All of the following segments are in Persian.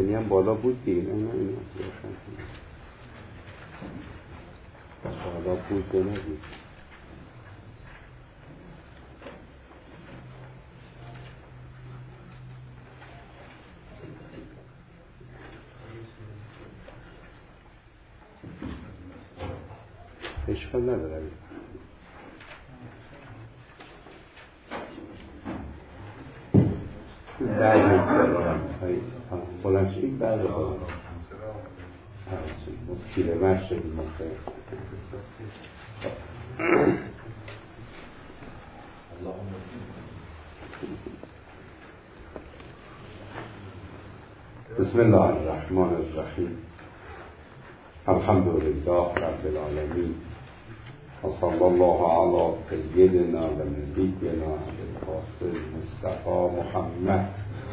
باطنی هم بالا بود دیگه، نه بالا بود یا نبود؟ اشکال نداره. بلند شدیم بعد پیره مرد شدیم بسم الله الرحمن الرحیم. الحمد لله رب العالمین و صلی الله علی سیدنا و نبینا القاسم مصطفی محمد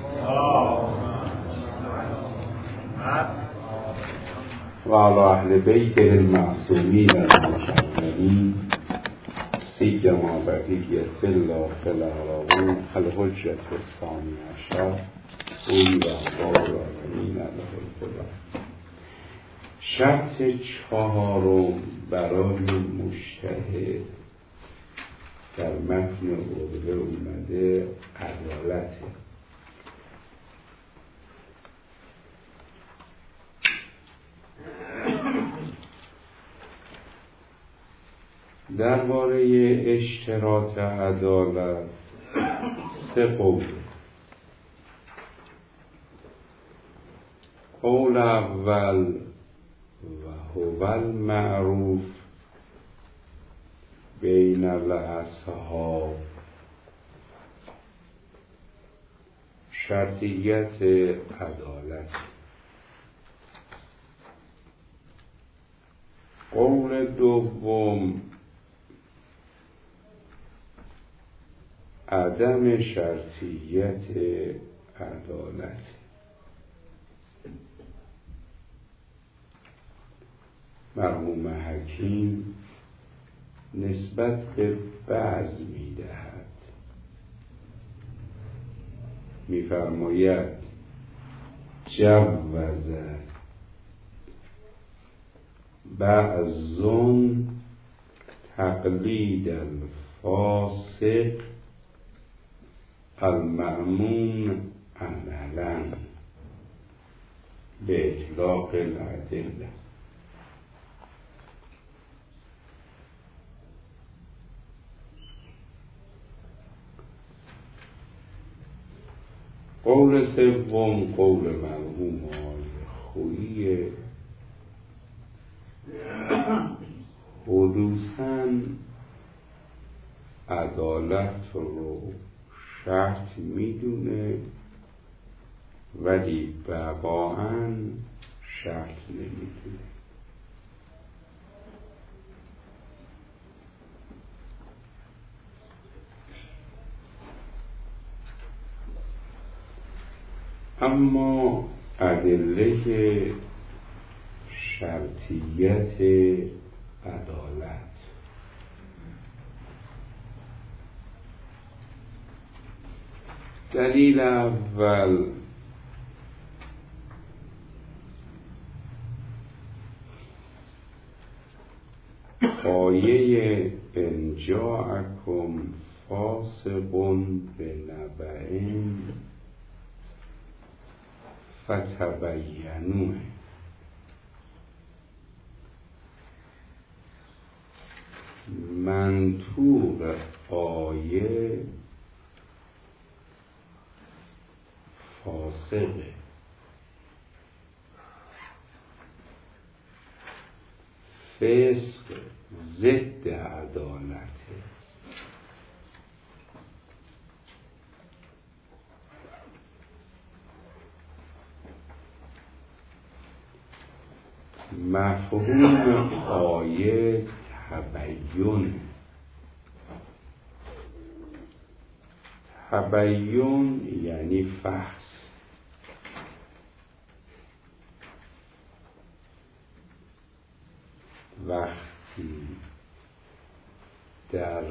و علی اهل بیته المعصومین المشرفین سیما بقیة الله فی الأرواح الحجة الثانی عشر اولی و احباب العالمین علیه الخدا. شرط چهارم برای مجتهد در متن عقده اومده عدالته. درباره اشتراط عدالت سه قول. قول اول و هو المعروف بین الاصحاب، شرطیت عدالت. قول دوم عدم شرطیت عدالت. مرحوم حکیم نسبت به بعض می‌دهد، می‌فرماید جوز بعض تقلید الفاسق المأمون عملا به اطلاق الادله. قول سوم قول مرحوم آقای خویی، حدوثاً عدالت رو شرط میدونه ولی بقاً شرط نمیدونه. اما ادله شرطیت عدالت. دلیل اول آیه ان جاءکم فاسق بنبأ فتبینوا. منطوق آیه فاسقه، فسق ضد عدالته. مفهوم آیه تبیین. تبیین یعنی فحص. وقتی در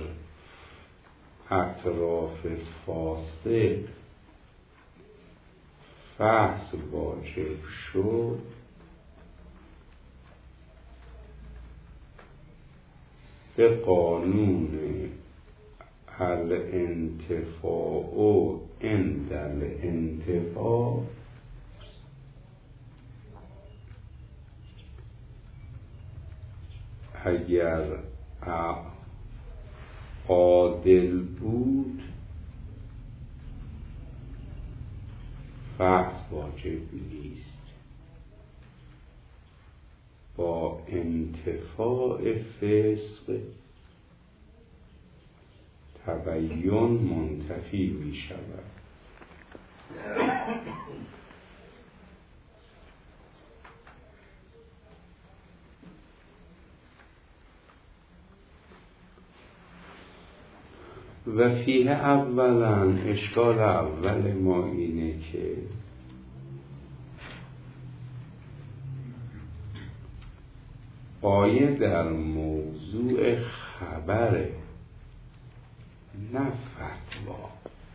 اطراف فاسق فحص واجب شد به قانون الانتفاع عند الانتفاع اگر عادل بود فحص واجب نیست. با انتفاع فسق تبین منتفی می شود. و فیه اولا اشکال اول ما اینه که آیه در موضوع خبره نه فتوا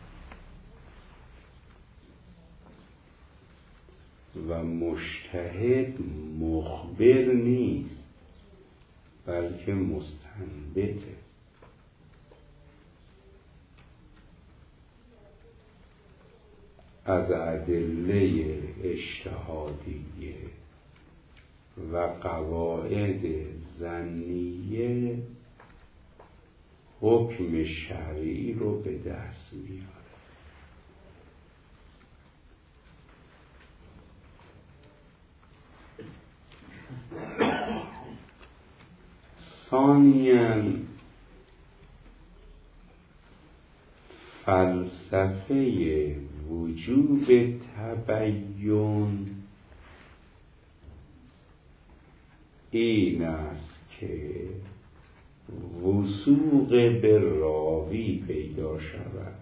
و مجتهد مخبر نیست بلکه مستنبطه. از ادله اجتهادیه و قواعد ظنیه حکم شرعی رو به دست میاره. ثانیاً فلسفه وجوب تبین این است که وثوق به راوی پیدا شود.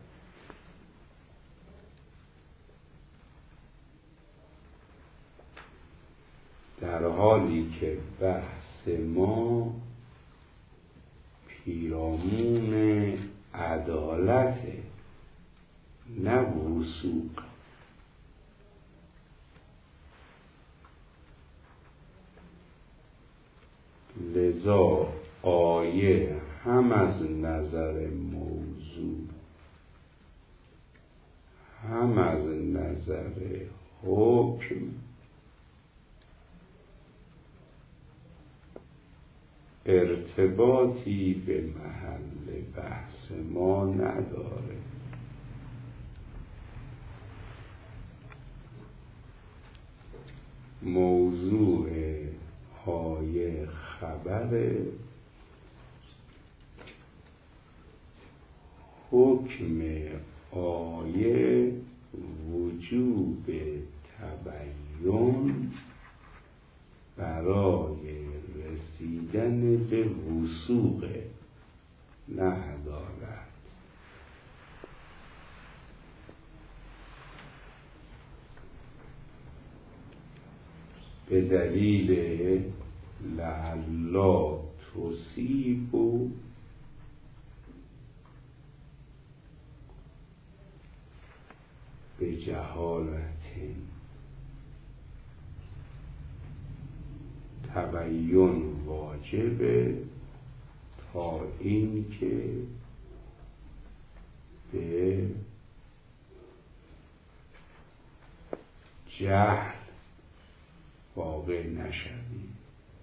در حالی که بحث ما پیرامون عدالت نه وثوق. لذا آیه هم از نظر موضوع هم از نظر حکم ارتباطی به محل بحث ما نداره. موضوع آیه خبر، حکم آیه وجوب تبین برای رسیدن به وثوق نه عدالت. به دلیل لعلا تصیب به جهالت تبین واجبه تا این که به جهل واقع نشویم.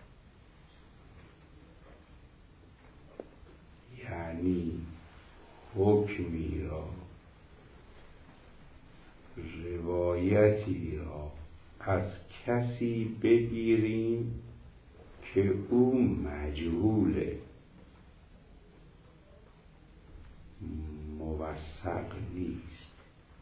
یعنی حکمی را، روایتی را از کسی بگیریم که او مجهوله، موثق نیست.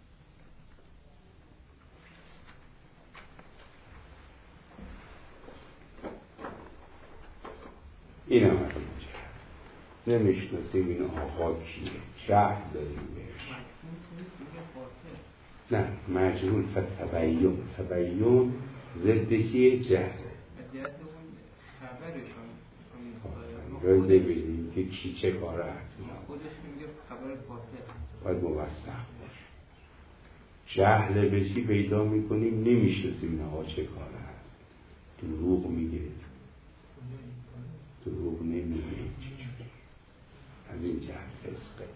این هم از اینجا نمیشناسیم این آقا کیه، جهل داریم بهش. نه مجهول فتبین، تبین ضد چیه؟ جهل. باید ببینیم که کی چه کاره هست. باید موثق باشه. جهل بشی پیدا میکنیم نمیشناسیم اینها چه کار هست. دروغ میگه، دروغ نمیگه، از این جهل فسقه.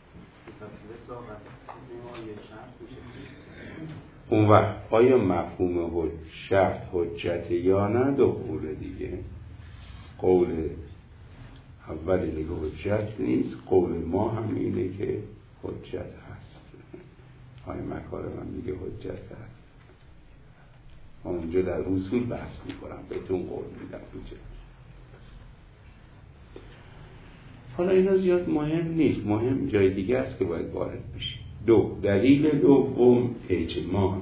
اون وقت آیا مفهوم شرط حجت یا نه؟ دو قول دیگه. قول اول دیگه حجت نیست، قول ما هم اینه که حجت هست. های مکارم میگه حجت هست. اونجا در اصول بحث میکنم، بهتون قول میدم حجت. حالا اینا زیاد مهم نیست، مهم جای دیگه است که باید وارد بشیم. دو، دلیل دوم اجماع.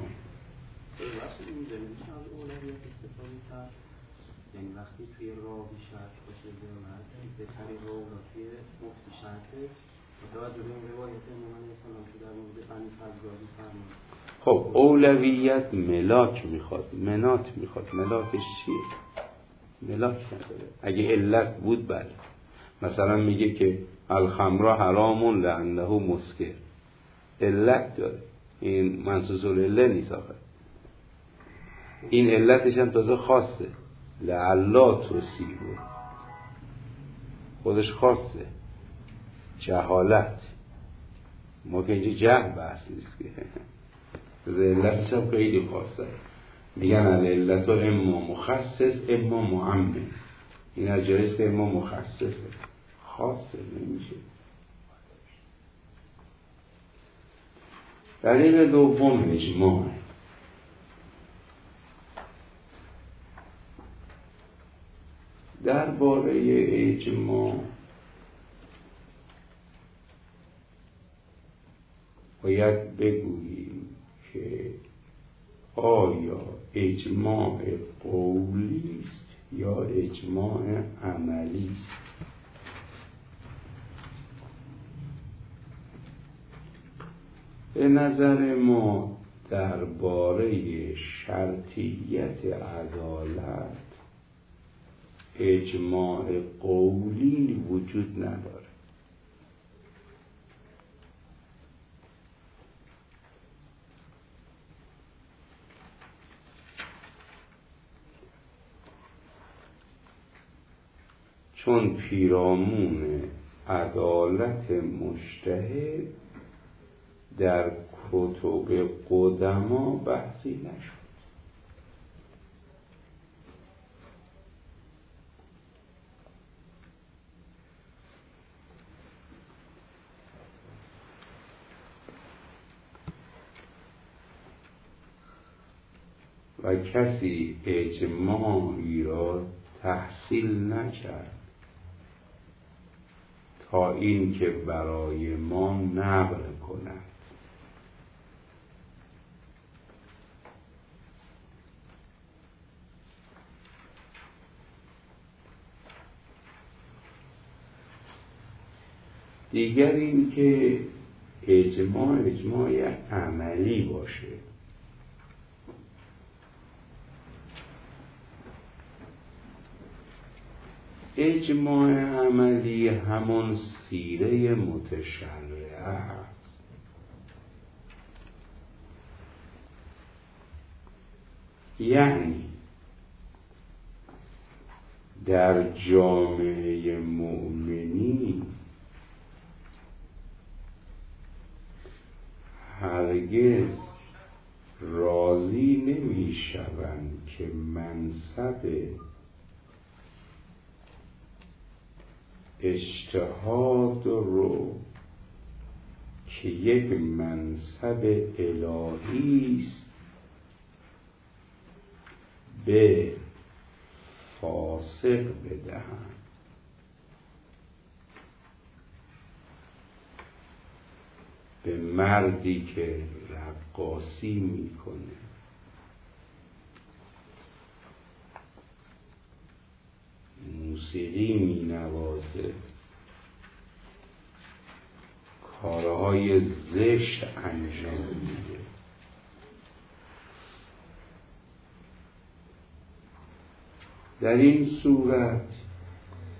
یعنی وقتی توی راوی شرط باشه زمانت به طریق اولاتی مفتی شرطه متوجه به این روایت نمانه کنم که در مورد بنی فضلاوی فرمود. خب اولویت ملاک میخواد، منات میخواد. ملاکش چیه؟ ملاک نداره. اگه علت بود بله، مثلا میگه که الخمر حرام لانه مسکر، علت داره، این منصوص العله نیست آخه. این علتش هم تازه خاصه، لعلا تصیبه، خودش خاصه، جهالت. ما که اینجا جهل بحث نیست که علتش هم خیلی خاصه. میگن العلت اما مخصص اما معمم. این از جایست که اما مخصصه، خاصه نمیشه. دلیل دوم اجماع. درباره اجماع باید بگوییم که آیا اجماع قولی است یا اجماع عملی است. به نظر ما درباره شرطیت عدالت اجماع قولی وجود نداره. چون پیرامون عدالت مجتهد در کتب قدما بحثی نشد. و کسی اجماعی را تحصیل نکرد تا این که برای ما نقل کند. دیگر این که اجماع عملی باشه. اجماع عملی همون سیره متشرعه است. یعنی در جامعه مؤمنین هرگز راضی نمی شوند که منصب اجتهاد رو که یک منصب الهی است به فاسق بدهند. به مردی که رقاصی میکنه، موسیقی مینوازه، کارهای زشت انجام میده، در این صورت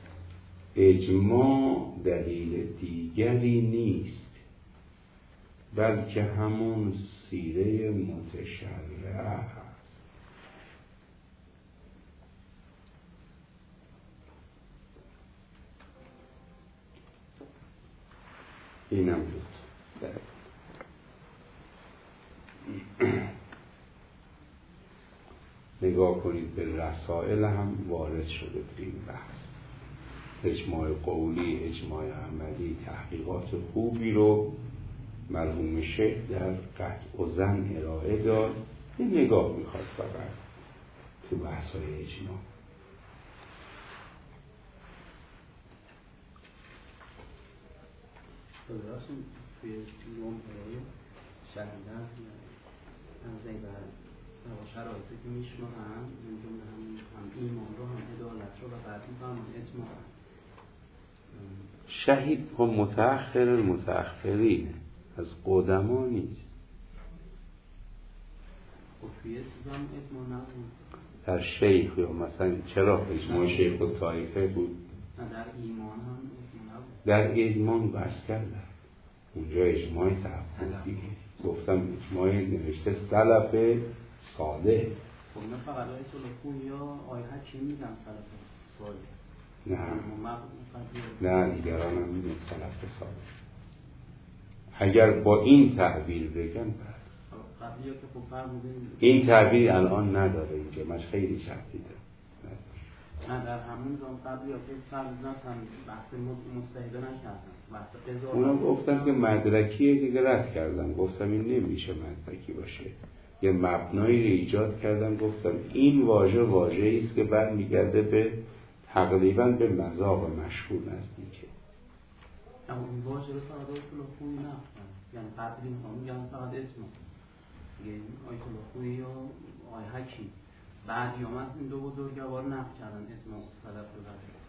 اجماع دلیل دیگری نیست بلکه همون سیره متشرع هست. اینم بود. نگاه کنید به رسائل هم وارد شده بود این بحث. اجماع قولی، اجماع عملی، تحقیقات خوبی رو مرحوم شیخ در قطع و ظن ارائه داد. این نگاه میخواد فقط تو بحث‌های اجماع. راستون توی یوم شهیدن از این و شرایطی که میشنوهم من جمله هم ایمان رو هم عدالت رو و بعد میفهمم اجماع. شهید با متأخر المتأخرینه، از قدما نیست. خب توی چیزا هم اجماع نبود در شیخ یا مثلا چرا اجماع شیخ و طایفه بود؟ نه در ایمان هم اجماع نبود. در اجماع بحث کردن اونجا اجماع تحقیقی گفتم اجماع نوشته سلف صالح. خب نه فقط آیه سلفون یا آیه چی میگن سلف صالح؟ نه دیگران هم میگن سلف صالح. اگر با این تعبیر بگن قبلی که خب فرمودین این تعبیر الان نداره اینجا، مش خیلی چرخیده. نه در همون زمان قبلی که فرمودن بحث مستحیده نکردن، بحث قضا اونا گفتم که مدرکیه دیگه رد کردم، گفتم این نمیشه مدرکی باشه. یه مبنایی رو ایجاد کردم، گفتم این واژه‌ای است که برمیگرده به تقریبا به مذاق مشهور نزدیکه. اما این واژه رو فقط خلافوی نفتن، یعنی قبلی میگن فقط اسم یعنی آیه خلافوی یا آیه حکی بعد یوم این دو بزرگوار نقد کردن اسم السلف و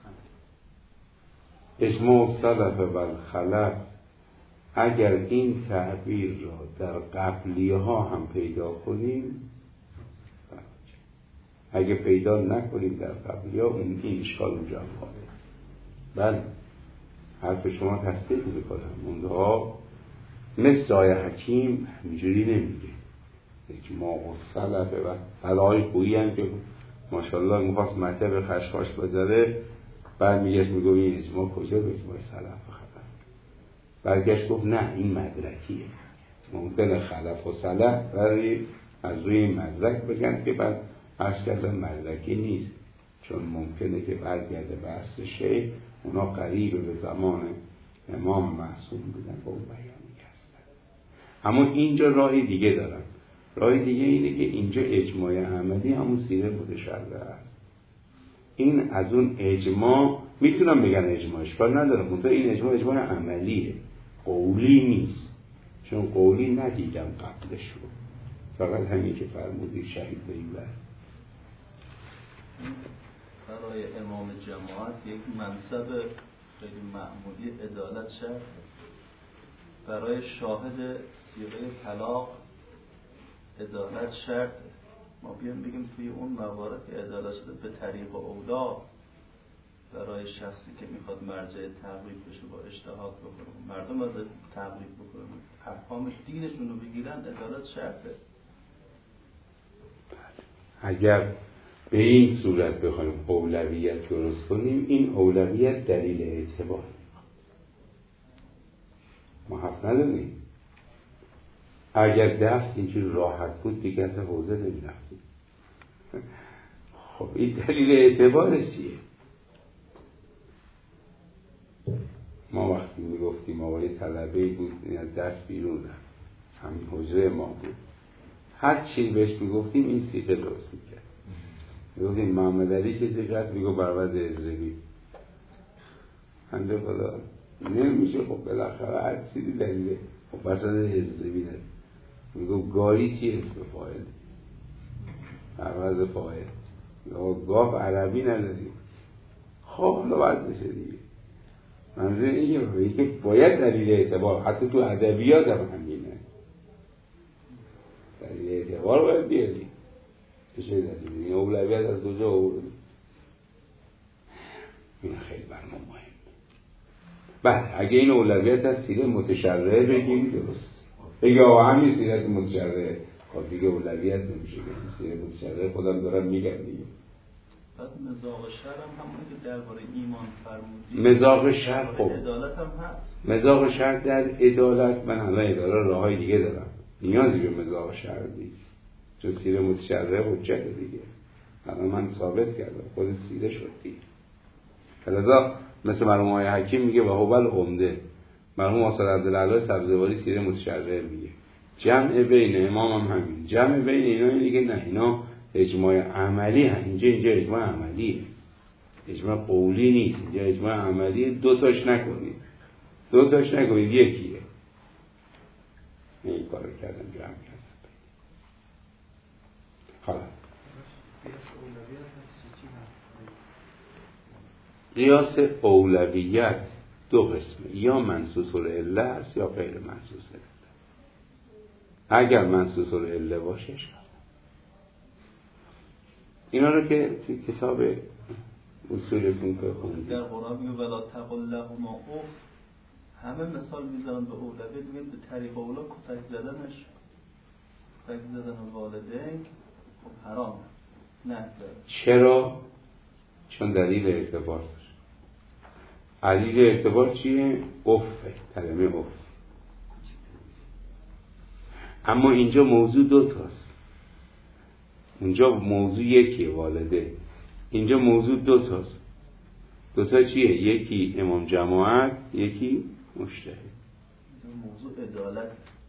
خلف. اسم السلف و خلف اگر این تعبیر را در قبلیه ها هم پیدا کنیم، اگه پیدا نکنیم در قبلیه ها اون این اشکال اونجا هم خواهد. بله حرف شما تصدیق میکنم. اونها مثل آیه حکیم همینجوری نمیگه اجماع السلف و بلای خویی هم که ماشاءالله میخواست مطلب خشخاش بذاره، بعد میگه این اجماع کجا به اجماع سلف و خلف برگشت گفت نه این مدرکیه. ممکنه خلف و سلف ولی از روی مدرک بگن که بعد عرض کردن مدرکی نیست، چون ممکنه که برگرده بحث شیخ اونا قریب به زمان امام معصوم بودن با اون بیانی هستن. اما اینجا راهی دیگه دارن. راهی دیگه اینه که اینجا اجماع عملی همون سیره متشرع است. این از اون اجماع میتونم بگن اجماع اشکال نداره، منتها این اجماع عملیه، قولی نیست. چون قولی ندیدم قبلش رو، فقط همین که فرمودی شهید به این بر. برای امام جماعت یک منصب خیلی معمولی عدالت شرط، برای شاهد صیغه طلاق عدالت شرط. ما بیان بگیم توی اون موارد که عدالت شده به طریق اولا برای شخصی که میخواد مرجع تقریب بشه با اجتهاد بکنه، مردم از تقریب بکنه، احکام دینشون رو بگیرن، عدالت شرطه. اگر به این صورت بخوایم اولویت درست کنیم، این اولویت دلیل اعتبار ما حق نداریم. اگر دست اینجور راحت بود دیگه از حوزه نمیرفتیم. خب این دلیل اعتبارش چیه؟ ما وقتی میگفتیم آقای طلبه بود این از دست بیرون رفت، همین حجره ما بود، هر چی بهش میگفتیم این سیغه درست میکرد. میگفتیم محمد علی کسی قد میگو برود ازربی هنده خدا نمیشه. خب بالاخره هر چیزی دلیله. خب بسید ازربی نداره. میگو گاری چی اسم فاعل عوض فاعل یا گاف عربی نداریم. خب حالا باید بشه دیگه. منظور اینه که باید دلیل اعتبار، حتی تو ادبیات هم همینه، دلیل اعتبار باید بیاری. چه دلیل؟ این اولویت از کجا آورد؟ این خیلی بر ما مهم. بعد اگه این اولویت از سیره متشرعه بگیم درست، بگی آقا همین سیرت متشرعه، خب دیگه اولویت نمیشه که سیرت متشرعه خودم دارم میگم دیگه. بعد مزاق شرع هم همونی که درباره ایمان فرمودید، مزاق شرع خب عدالت هم هست. مزاق شرع در عدالت، من الان عدالت راههای دیگه دارم، نیازی به مزاق شرع نیست، چون سیره متشرعه حجت دیگه. الان من ثابت کردم خود سیره شد دیگه. لذا مثل مرحوم آقای حکیم میگه و هو العمده، مرحوم آثار عبدالعلی سبزواری سیره متشرعه میگه. جمع بین امام هم همین، جمع بین اینا اینه که نه اینا اجماع عملی هست. اینجا اجماع عملیه، اجماع قولی نیست، اینجا اجماع عملیه. دو تاش نکنید یکیه. این کارو کردم، جمع کردم. حالا قیاس اولویت دو قسمه، یا منصوص العله است یا غیر منصوص العله. اگر منصوص العله باشه اینا رو که توی کتاب اصولتون که خوندید در قرآن میگه ولا تقل لهما اف، همه مثال میزنن به اولویت، میگن به طریق اولا کتک زدنش، کتک زدن والدین خب حرام نه. چرا؟ چون دلیل اعتبار داشت. دلیل اعتبار چیه؟ افه، کلمه اف. اما اینجا موضوع دو تاست. اونجا موضوع یکیه والده، اینجا موضوع دو تاست. دو تا چیه؟ یکی امام جماعت، یکی مجتهد. موضوع عدالت.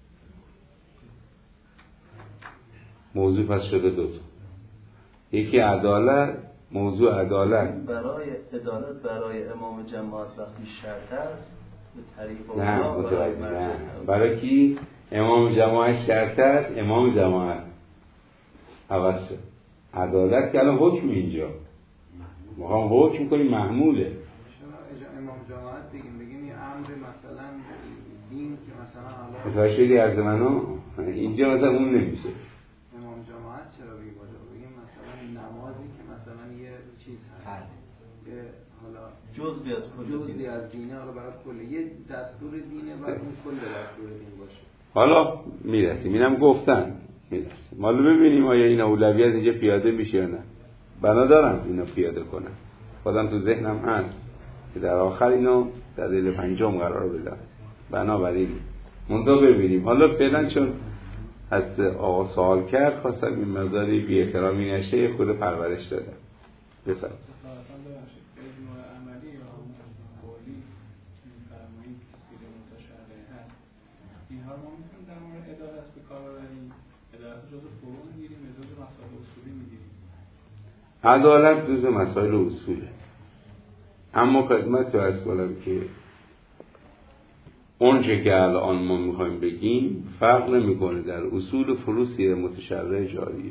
موضوع پس شده دو تا، یکی عدالت، موضوع عدالت. برای عدالت برای امام جماعت وقتی شرط است به طریق نه متوجه نه. برای کی امام جماعت شرط است؟ امام جماعت عوض شد. عدالت که الان حکم اینجا میخوام حکم کنیم محموله. شما امام جماعت بگیم یه امر مثلا دین که مثلا حالا شدی عرض منو اینجا مثلا اون نمیشه. امام جماعت چرا بگیم مثلا نمازی که مثلا یه چیز هست که حالا جزئی از دینه، حالا برای کل یه دستور دینه و اون کل دستور دین باشه. حالا میرسیم اینم گفتن میرسیم. حالا ببینیم آیا این اولویت اینجا پیاده میشه یا نه. بنا دارم اینو پیاده کنم، خودم تو ذهنم هست که در آخر اینو در دلیل پنجم قرار بدم. بنابراین منتها ببینیم. حالا فعلا چون از آقا سوال کرد خواستم این مقداری بی احترامی نشه خود پرورش دادم. بفرمایید. اینها رو ما میتونیم در مورد عدالت به کار ببریم. عدالت جزء فروع میگیریم، جزء مسائل اصولی میگیریم. عدالت جزء مسائل اصوله، اما خدمت عرض کنم که اونچه که الان ما میخوایم بگیم فرق نمیکنه در اصول و فروع سیره متشرع جاریه.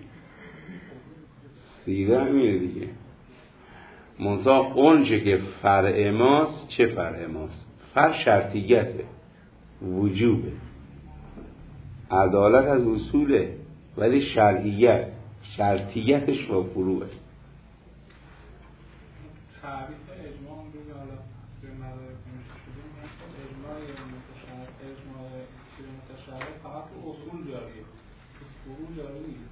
سیره همینه دیگه. منتها اونچه که فرع ماست، چه فرع ماست؟ فرع شرطیته، وجوبه. عدالت از اصوله ولی شرطیتش با فروعه. تعریف اجماع هم بگه حالا توی مدارک نمیشه شده اجماع سیره متشرع فقط تو اصول جاریه، تو فروع جاری نیست.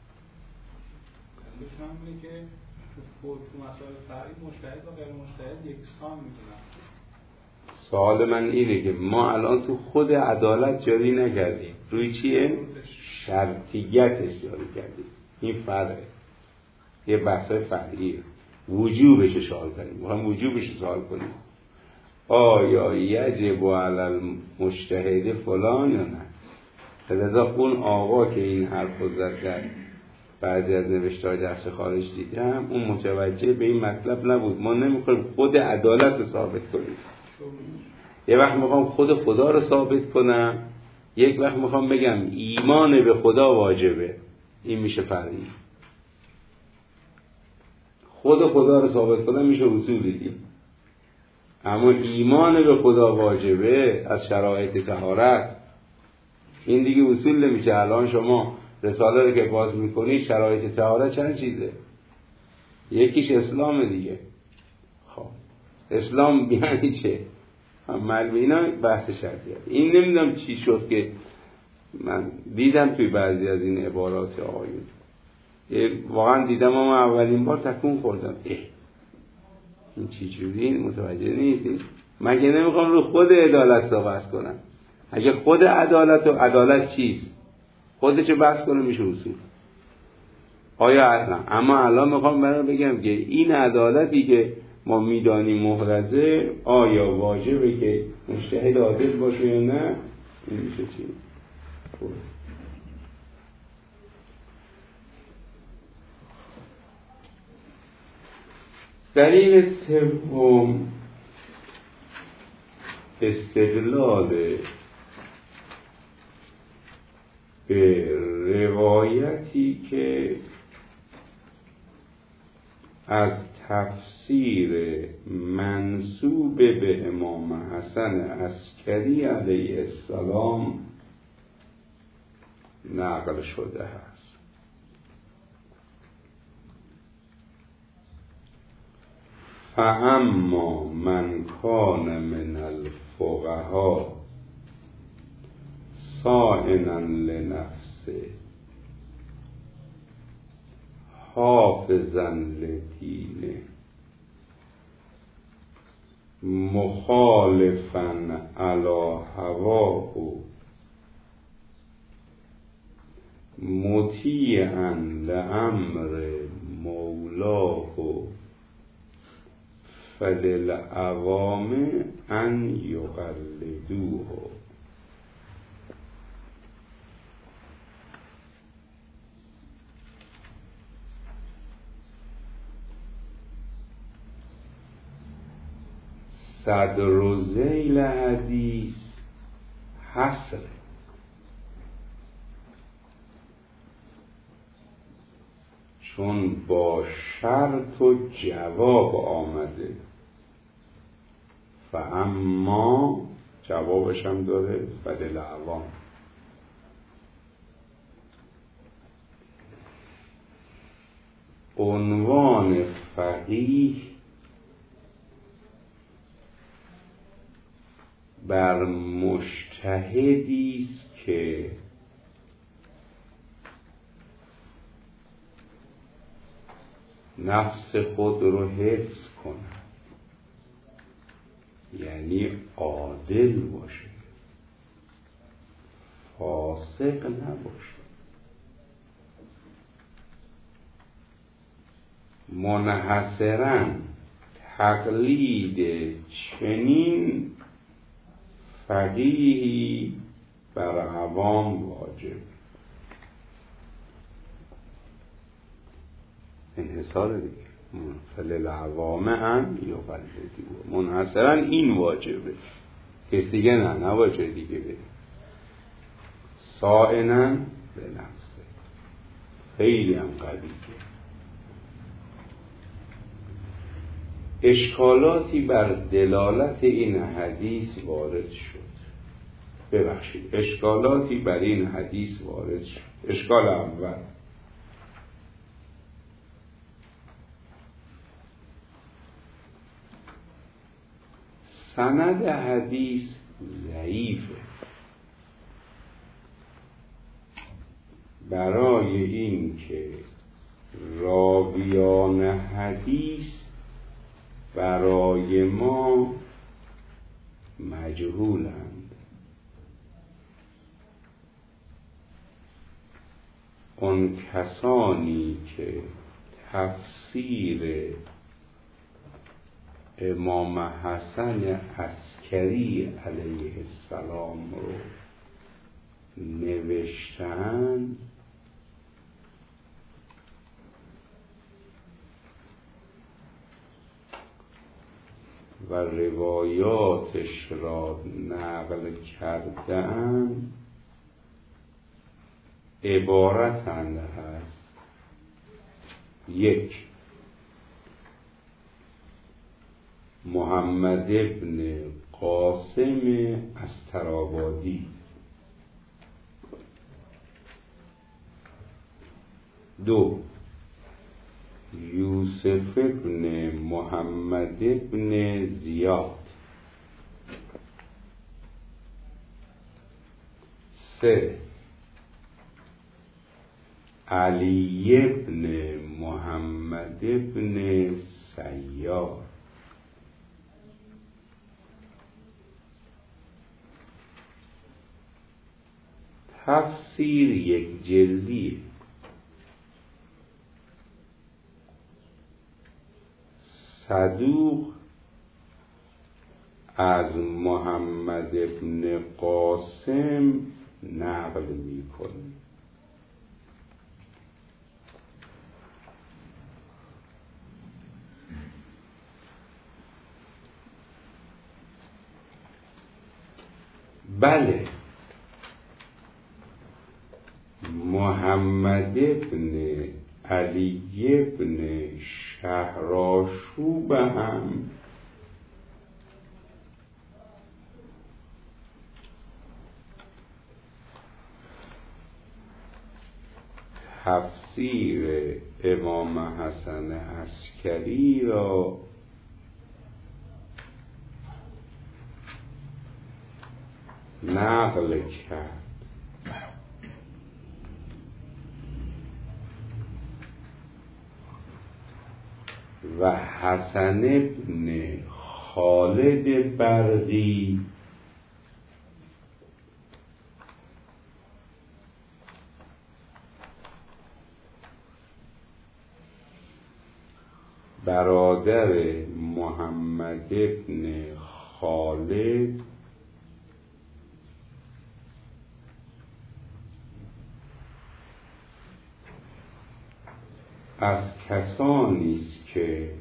بشم اینه که تو مسائل فرعی مجتهد و غیر مجتهد یکسان میدونن. سوال من اینه که ما الان تو خود عدالت جاری نکردیم، روی چیه؟ شرطیتش جاری کردیم. این فرعه، یه بحثای فرعیه. وجوبش سوال کنیم، میخوایم وجوبش سوال کنیم آیا یجب علی المجتهد فلان یا نه. لذا اون آقا که این حرف رو زد در بعضی از نوشته‌های درس خارج دیدم، اون متوجه به این مطلب نبود. ما نمیخوایم خود عدالت رو ثابت کنیم. یه وقت میخوام خود خدا رو ثابت کنم، یک وقت میخوام بگم ایمان به خدا واجبه. این میشه فرعی. خود خدا رو ثابت کنم میشه اصولی دین. اما ایمان به خدا واجبه از شرایط طهارت، این دیگه اصول نمیشه. الان شما رساله رو که باز میکنید شرایط طهارت چند چیزه؟ یکیش اسلام دیگه. خب اسلام یعنی چه؟ معلومه اینا بحث شرطیه. این نمیدونم چی شد که من دیدم توی بعضی از این عبارات آقایون واقعا دیدم، اما اولین بار تکون خوردم این چی جوری، این متوجه نیستید؟ مگه نمیخوام رو خود عدالت صحبت کنم؟ اگه خود عدالت چیست خودشو بحث کنه میشه اصول. آیا اما الان میخوام برام بگم که این عدالتی که ما میدانیم محرزه آیا واجبه که مجتهد عادل باشه یا نه؟ این میشه چی؟ دلیل سوم استدلال به روایتی که از تفسیر منسوب به امام حسن عسکری علیه السلام نقل شده است. فاما من کان من الفقهاء صائنا لنفسه حافظا لدینه مخالفا علی هواه مطیعا لامر مولاه فللعوام ان یقلدوه. صدر ذیل حدیث حصر، چون با شرط و جواب آمده. فاما جوابش هم داره فللعوام. عنوان فقیه بر مجتهدی است که نفس خود رو حفظ کنه، یعنی عادل باشه، فاسق نباشه، منحصراً تقلید چنین فقیهی بر عوام واجب. انحصار دیگه فللعوام ان یقلدوه، منحصرا این واجبه، کسی دیگه نباشه دیگه بده. صائنا لنفسه خیلی هم قویه. اشکالاتی بر دلالت این حدیث وارد شد. اشکالاتی بر این حدیث وارد شد. اشکال اول، سند حدیث ضعیفه. برای این که راویان حدیث برای ما مجهولند. اون کسانی که تفسیر امام حسن عسکری علیه السلام رو نوشتند و روایاتش را نقل کردند عبارتند هست: یک، محمد ابن قاسم استرابادی. دو، یوسف ابن محمد ابن زیاد. سه، علی ابن محمد ابن سیار. تفسیر یک جلدیه. صدوق از محمد ابن قاسم نقل میکنه. بله، محمد ابن علی ابن شهرآشوب هم تفسیر امام حسن عسکری را نقل کرد و حسن ابن خالد برقی برادر محمد ابن خالد از کسانی است که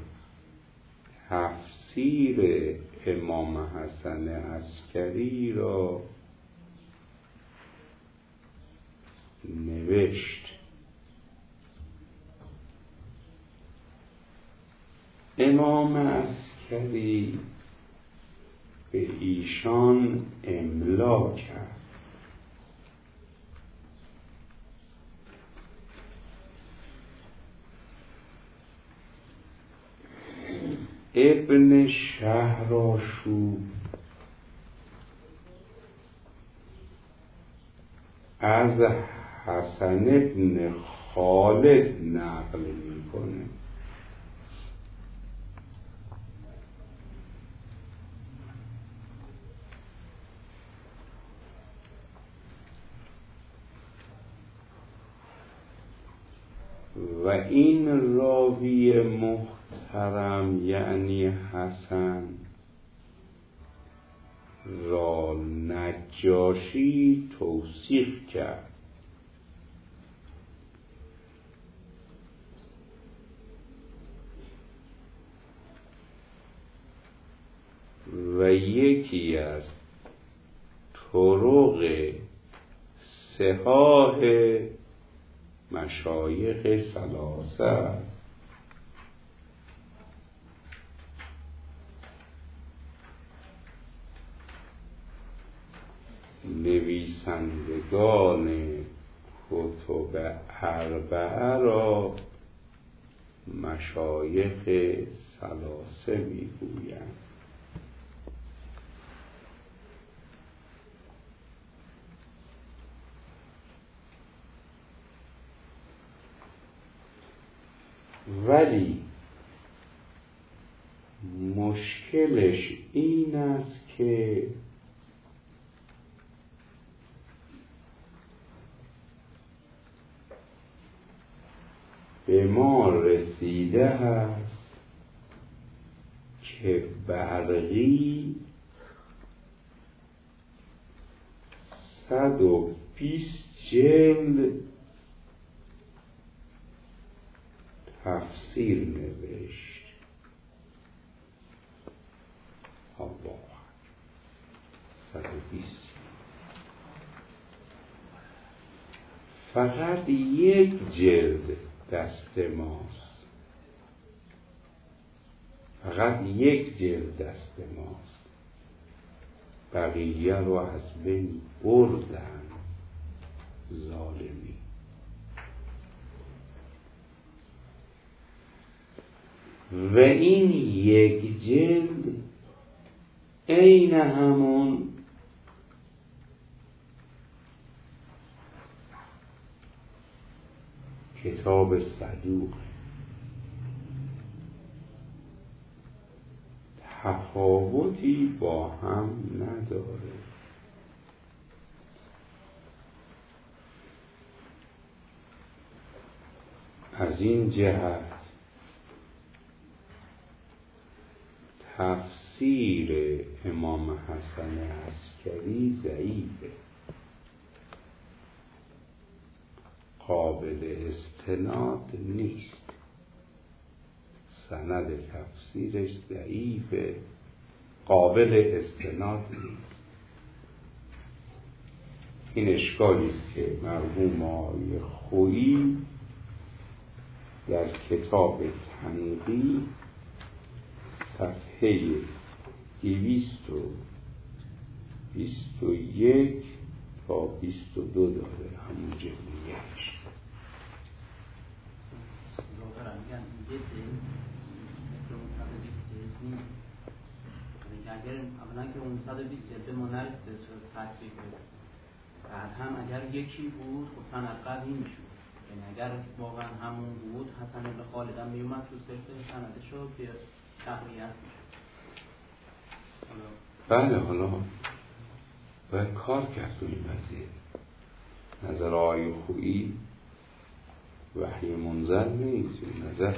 تفسیر امام حسن عسکری را نوشت. امام عسکری به ایشان املا کرد. ابن شهرآشوب از حسن ابن خالد نقل میکنه. و این راوی محترم یعنی حسن را نجاشی توصیف کرد. و یکی از طرق صحاح مشایخ ثلاثه نویسندگان کتب اربعه را مشایخ ثلاثه میگویند. ولی مشکلش این است که به ما رسیده است که برقی 120 جلد تفسیر نوشت. الله 120. فقط یک جلد دست ماست. فقط یک جلد دست ماست. بقیه رو از بین بردن ظالمی. و این یک جلد عین همون کتاب صدوق، تفاوتی با هم نداره. از این جهت تفسیر امام حسن عسکری ضعیفه، قابل استناد نیست، سند تفسیرش ضعیفه، قابل استناد نیست. این اشکالی است که مرحوم آقای خویی در کتاب تنقیح صفحه 221 تا 22 داره، همون جمعیش. اگر اولا که اون 120 جلده ما نرسیده شد تصویب بده، بعد هم اگر یکی بود خب سند قوی میشد، یعنی اگر واقعا همون بود حسن ابن خالد هم میومد تو سلسله سندش رو که تقویت میشد. بله، حالا باید کار کرد تو این قضیه. نظر آقای خویی وحی منزل نیست، این نظر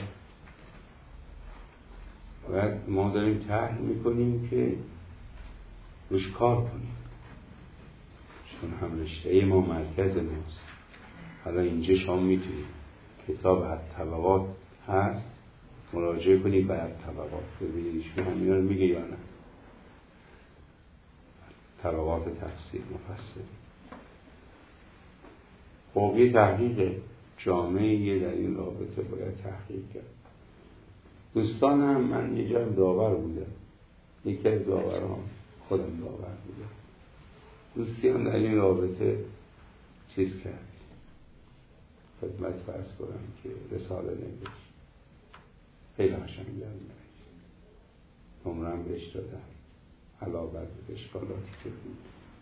باید ما داریم طرح میکنیم که روش کار کنیم، چون هم رشته ما مرکز ماست. حالا اینجا شما میتونید کتاب الطبقات هست، مراجعه کنید به الطبقات ببینید ایشون همینا رو میگه یا نه. طبقات تفسیر مفسر خب یه تحقیق جامعه در این رابطه باید تحقیق کرد. دوستان هم، من یه جایم داور بودم، یکی از داوران خودم داور بودم، دوستی هم در این رابطه چیز کرد، خدمت فرض کنم که رساله نوشت، خیلی قشنگ نوشت، نمرم بهش دادم علاوه بر اشکالاتی که بود،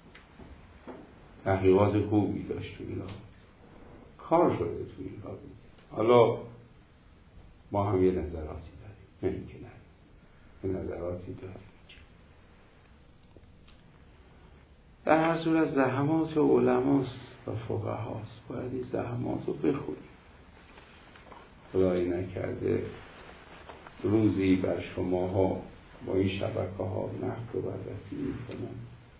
تحقیقات خوبی داشت تو این رابطه، کار شده تو این رابطه. حالا ما هم یه نظراتی داریم، نمیگه نه، یه نظراتی داریم. در هر صورت زحمات علماست و فقهاست، باید این زحمات رو بخونیم. خدایی نکرده روزی بر شماها با این شبکه ها نقد و بررسی میکنن،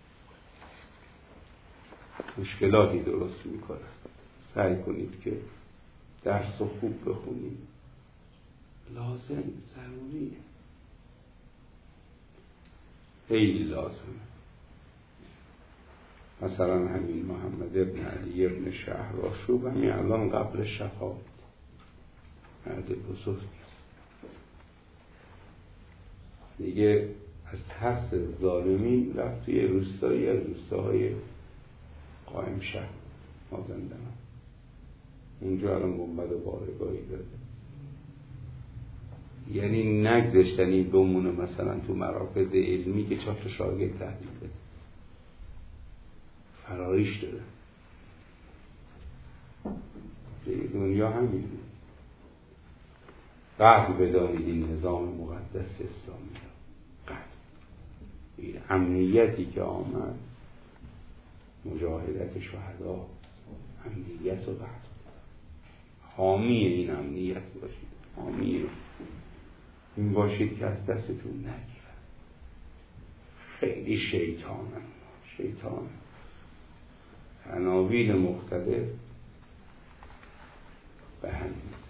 مشکلاتی درست میکنن. سعی کنید که درس رو خوب بخونید، لازم، ضروریه، خیلی لازمه. مثلا همین محمد ابن علی ابن شهرآشوب همین الان قبل شفاعت مرد بزرگ دیگه از ترس ظالمین رفت توی روستایی از روستاهای قائم شهر مازندران، اونجا الان گنبد و بارگاهی داره. یعنی نگذاشتنی بمونه مثلا تو مراکز علمی که 4 تا شاگرد تحویل بده، فراریش داره. دنیا همینه. قدر بدانید این نظام مقدس اسلامی را، قدر این امنیتی که آمد، مجاهدت شهدا، امنیت و قدر، حامی این امنیت باشید، حامی این باشید که از دستتون نگیرن. خیلی شیطان عناوین مختلف به هم میزن.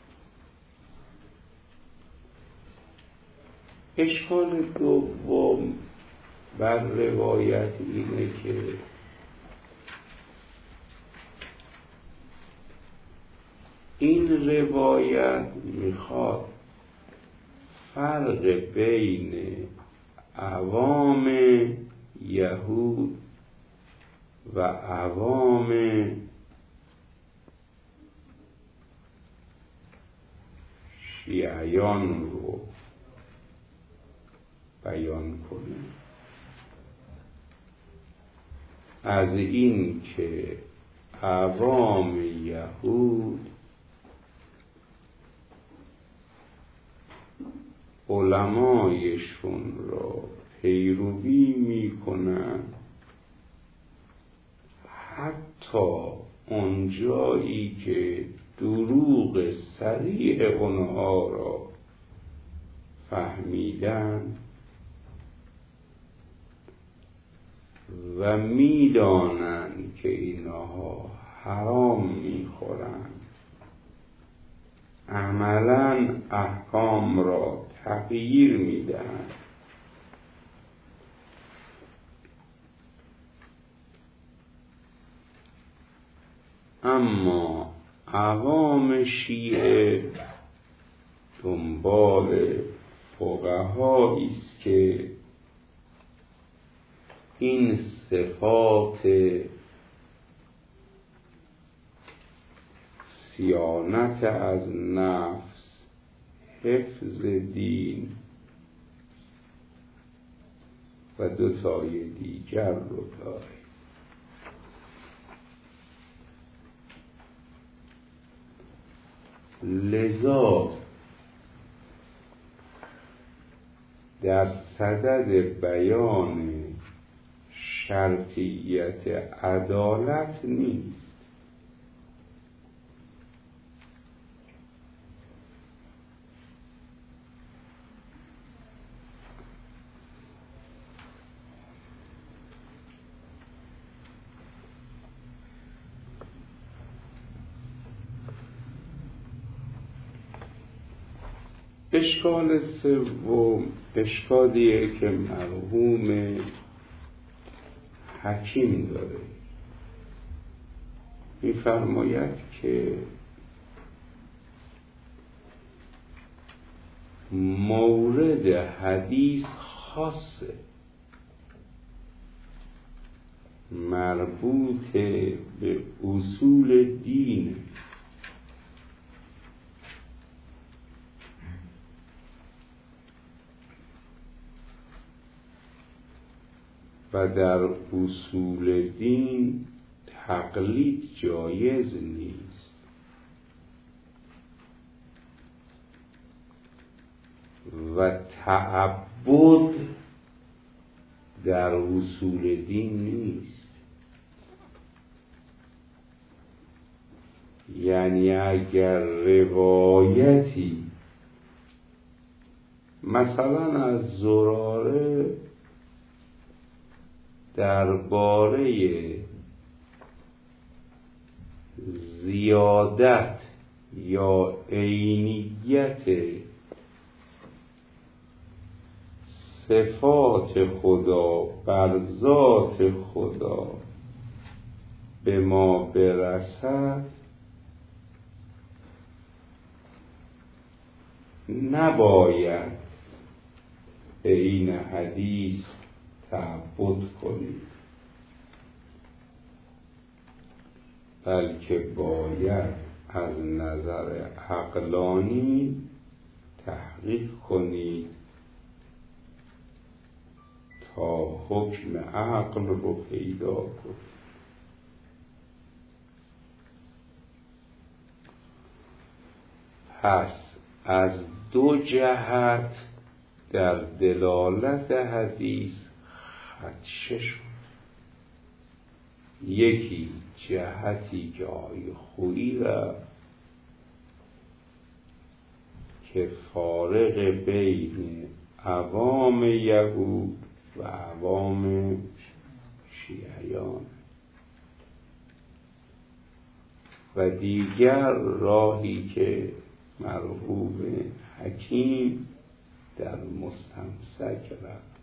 اشکال دوم بر روایت اینه که این روایت میخواد فرق بین عوام یهود و عوام شیعیان رو بیان کنه. از این که عوام یهود علمایشون را پیروی میکنند، حتی اونجایی که دروغ صریح اونها را فهمیدن و میدانند که اینها حرام میخورند، عملاً احکام را تغییر میدهند. اما عوام شیعه دنبال فقهایی است که این صفات صیانت از نفس، حفظ دین و دو تای دیگر رو داره. لذا در صدد بیان شرطیت عدالت نیست، اشکال سوم اشکالیه که مرحوم حکیم داره. می‌فرماید که مورد حدیث خاصه، مربوط به اصول دین، و در اصول دین تقلید جایز نیست و تعبد در اصول دین نیست. یعنی اگر روایتی مثلا از زراره درباره زیادت یا عینیت صفات خدا بر ذات خدا به ما برسد، نباید به این حدیث تعبد کنید، بلکه باید از نظر عقلانی تحقیق کنید تا حکم عقل رو پیدا کنید. پس از دو جهت در دلالت حدیث خدشه شد. یکی جهتی جای خویی رفت که فارق بین عوام یهود و عوام شیعیان، و دیگر راهی که مرحوم حکیم در مستمسک رفت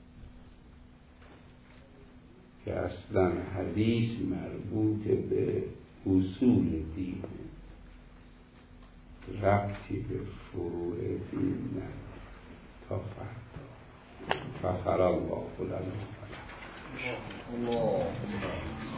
که اصلا حدیث مربوط به اصول دین، ربطی به فروع دین نداره. تا فردا غفر الله لنا.